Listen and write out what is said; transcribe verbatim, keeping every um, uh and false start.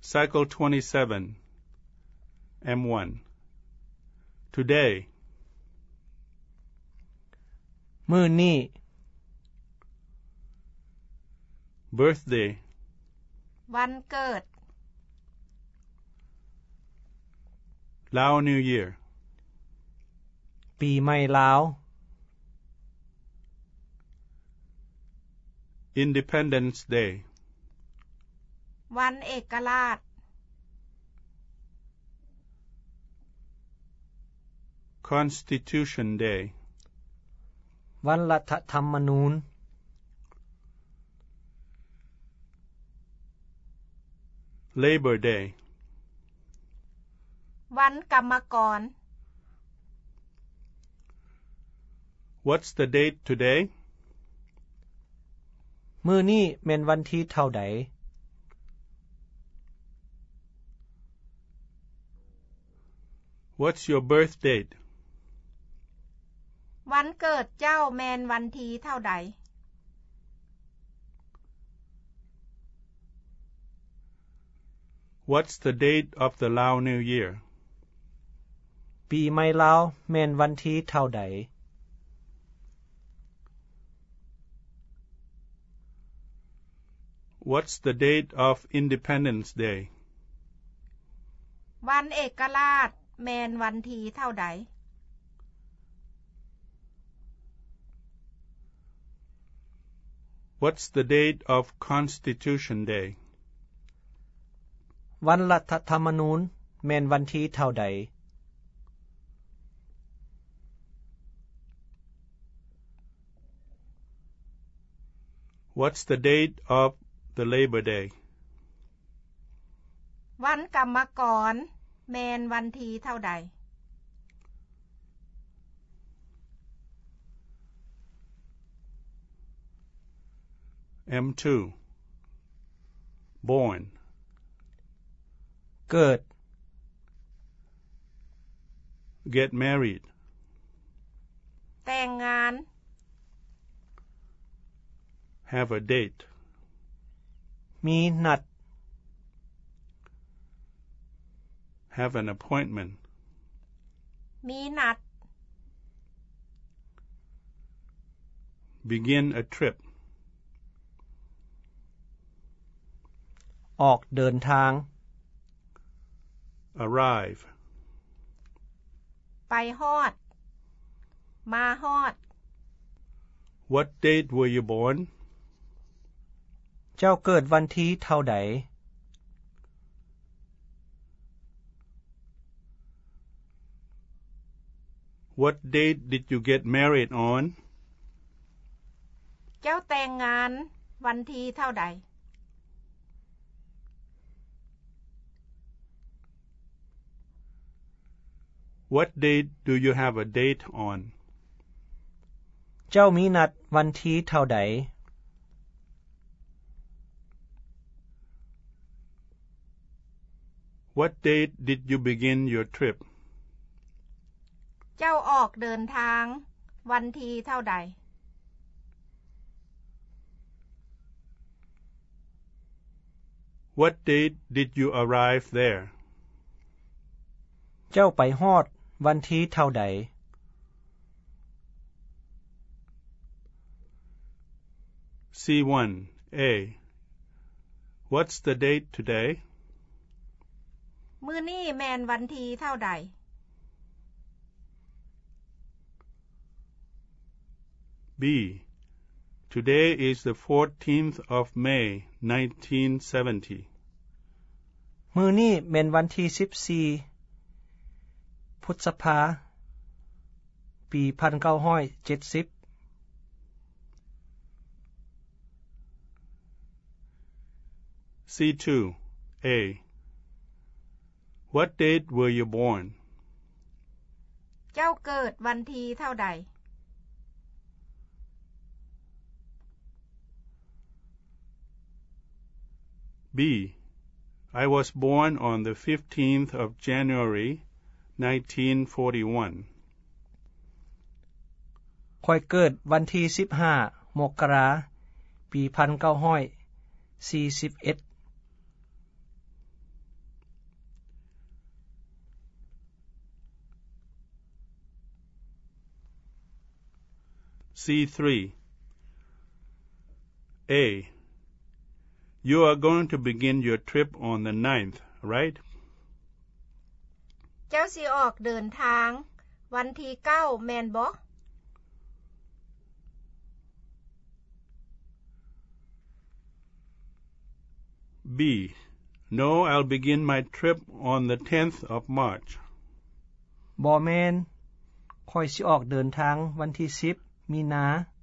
Cycle twenty-seven, M one. Today. มื้อนี้ Birthday. วันเกิด Lao New Year. ปีใหม่ลาว Independence Day. วันเอกราช Constitution Day. วันรัฐธรรมนูญ Labor Day. วันกรรมกร What's the date today? มื้อนี้แม่นวันที่เท่าใด What's your birth date? วันเกิดเจ้าแมนวันที่เท่าใด What's the date of the Lao New Year? ปีใหม่ลาวแม่นวันที่เท่าใด What's the date of Independence Day? วันเอกราชแมนวันที่เท่าใด What's the date of Constitution Day? วันรัฐธรรมนูญแม่นวันที่เท่าใด What's the date of the Labor Day? วันกรรมกรแมนวันที่เท่าใด M two. Born. เกิด Get married. แต่งงาน Have a date. มีนัด Have an appointment. มีนัด Begin a trip. ออกเดินทาง Arrive. ไปฮอด มาฮอด What date were you born? เจ้าเกิดวันที่เท่าใด What date did you get married on? เจ้าแต่งงานวันที่เท่าใด What date do you have a date on? เจ้ามีนัดวันที่เท่าใด What date did you begin your trip? เจ้าออกเดินทางวันที่เท่าใด What date did you arrive there? เจ้าไปฮอดวันที่เท่าใด C one. A. What's the date today? มื้อนี้แมนวันที่เท่าใด B. Today is the fourteenth of May, nineteen seventy. มื้อนี้แม่นวันที่สิบสี่พฤษภาปีหนึ่งพันเก้าร้อยเจ็ดสิบ C two. A. What date were you born? เจ้าเกิดวันที่เท่าใด B. I was born on the fifteenth of January, nineteen forty-one. ข้อยเกิดวันที่สิบห้ามกราปีหนึ่งพันเก้าร้อยสี่สิบเอ็ด C three. A. You are going to begin your trip on the ninth, right? เจ้าสิออกเดินทางวันที่เก้าแม่นบ่ B. No, I'll begin my trip on the tenth of March. บ่แม่นข้อยสิออกเดินทางวันที่สิบมีนา